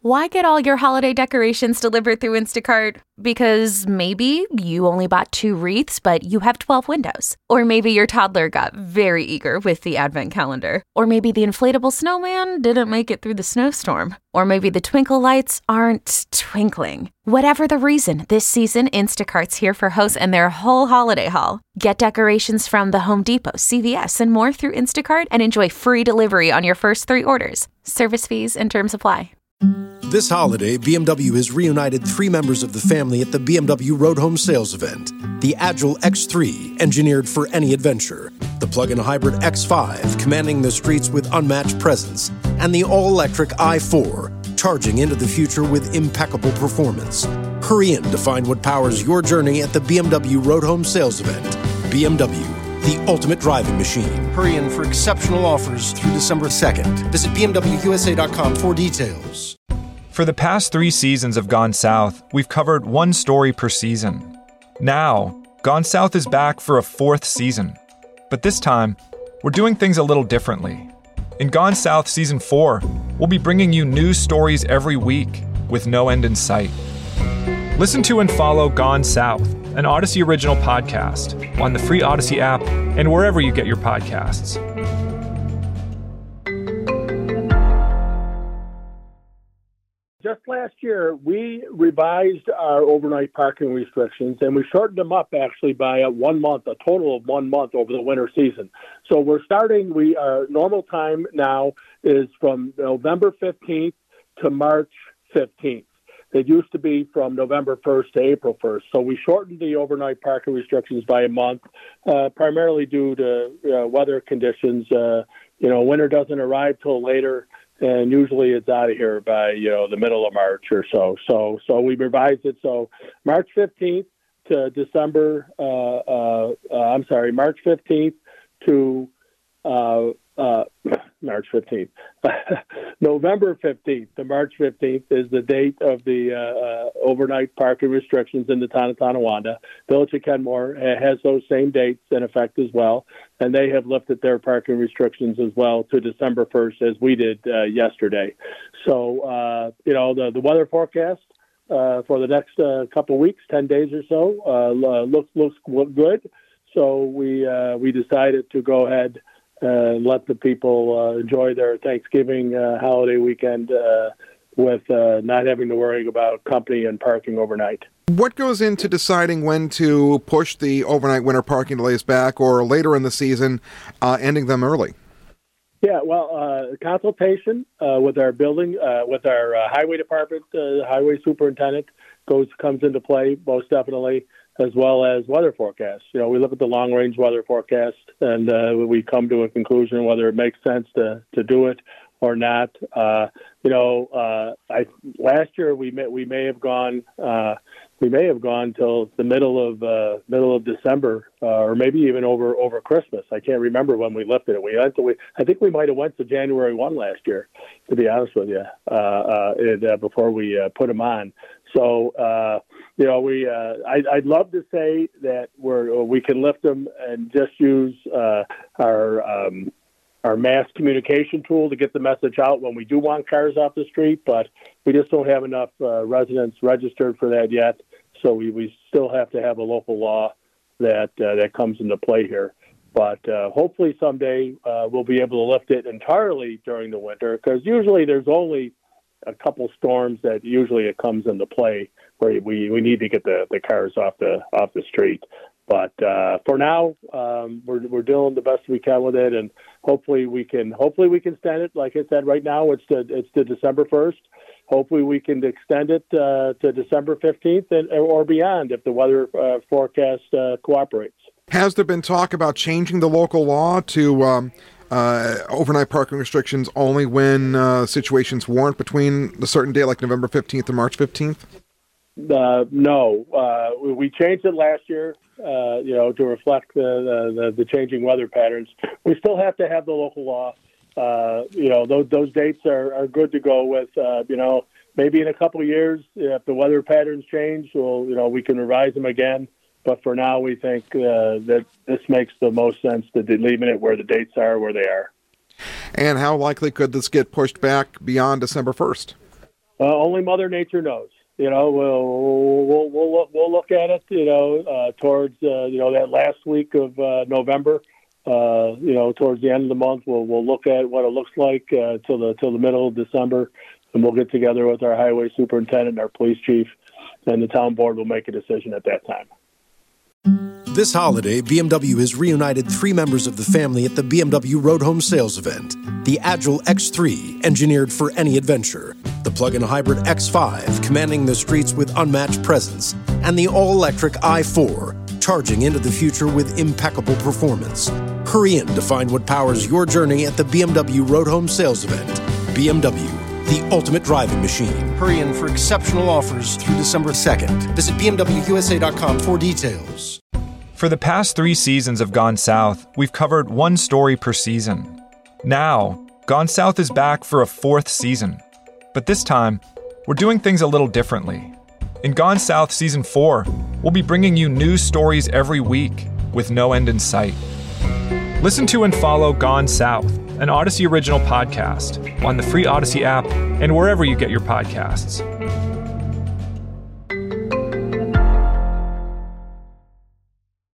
Why get all your holiday decorations delivered through Instacart? Because maybe you only bought 2 wreaths, but you have 12 windows. Or maybe your toddler got very eager with the advent calendar. Or maybe the inflatable snowman didn't make it through the snowstorm. Or maybe the twinkle lights aren't twinkling. Whatever the reason, this season, Instacart's here for hosts and their whole holiday haul. Get decorations from the Home Depot, CVS, and more through Instacart and enjoy free delivery on your first 3 orders. Service fees and terms apply. This holiday, BMW has reunited 3 members of the family at the BMW Road Home Sales event. The Agile X3, engineered for any adventure. The plug-in hybrid X5, commanding the streets with unmatched presence. And the all-electric i4, charging into the future with impeccable performance. Hurry in to find what powers your journey at the BMW Road Home Sales event. BMW, the ultimate driving machine. Hurry in for exceptional offers through December 2nd. Visit BMWUSA.com for details. For the past 3 seasons of Gone South, we've covered 1 story per season. Now, Gone South is back for a 4th season. But this time, we're doing things a little differently. In Gone South Season 4, we'll be bringing you news stories every week with no end in sight. Listen to and follow Gone South, an Odyssey original podcast, on the free Odyssey app and wherever you get your podcasts. Just last year, we revised our overnight parking restrictions, and we shortened them up actually by 1 month, a total of 1 month over the winter season. So our normal time now is from November 15th to March 15th. It used to be from November 1st to April 1st. So we shortened the overnight parking restrictions by a month, primarily due to weather conditions. Winter doesn't arrive till later, and usually it's out of here by the middle of March or so. So we revised it. So March 15th to March 15th to March 15th. November 15th to March 15th is the date of the overnight parking restrictions in the town of Tonawanda. Village of Kenmore has those same dates in effect as well, and they have lifted their parking restrictions as well to December 1st, as we did yesterday. So, the weather forecast for the next couple weeks, 10 days or so, looks good. So we decided to go ahead and let the people enjoy their Thanksgiving holiday weekend with not having to worry about company and parking overnight. What goes into deciding when to push the overnight winter parking delays back or later in the season, ending them early? Yeah, well, consultation with our building, with our highway department, highway superintendent comes into play most definitely, as well as weather forecasts. We look at the long-range weather forecast, and we come to a conclusion whether it makes sense to do it or not. Last year we may have gone till the middle of December, or maybe even over Christmas. I can't remember when we lifted it. I think we might have went to January 1 last year, to be honest with you, before we put them on. So, I'd love to say that we can lift them and just use our mass communication tool to get the message out when we do want cars off the street, but we just don't have enough residents registered for that yet. So we still have to have a local law that comes into play here. But hopefully someday we'll be able to lift it entirely during the winter, because usually there's only a couple storms that usually it comes into play where we need to get the cars off the street. But for now, we're doing the best we can with it, and hopefully we can extend it. Like I said, right now it's to December 1st. Hopefully we can extend it to December 15th or beyond if the weather forecast cooperates. Has there been talk about changing the local law to overnight parking restrictions only when situations warrant between a certain date, like November 15th and March 15th? No. We changed it last year, to reflect the changing weather patterns. We still have to have the local law. Those dates are good to go with. Maybe in a couple of years, if the weather patterns change, we can revise them again. But for now, we think that this makes the most sense to leaving it where the dates are, where they are. And how likely could this get pushed back beyond December 1st? Only Mother Nature knows. We'll look at it. Towards that last week of November. Towards the end of the month, we'll look at what it looks like till the middle of December, and we'll get together with our highway superintendent, our police chief, and the town board will make a decision at that time. This holiday, BMW has reunited 3 members of the family at the BMW Road Home Sales Event. The Agile X3, engineered for any adventure. The plug-in hybrid X5, commanding the streets with unmatched presence. And the all-electric i4, charging into the future with impeccable performance. Hurry in to find what powers your journey at the BMW Road Home Sales Event. BMW, the ultimate driving machine. Hurry in for exceptional offers through December 2nd. Visit BMWUSA.com for details. For the past 3 seasons of Gone South, we've covered one story per season. Now, Gone South is back for a 4th season. But this time, we're doing things a little differently. In Gone South Season 4, we'll be bringing you new stories every week with no end in sight. Listen to and follow Gone South, an Odyssey original podcast, on the free Odyssey app and wherever you get your podcasts.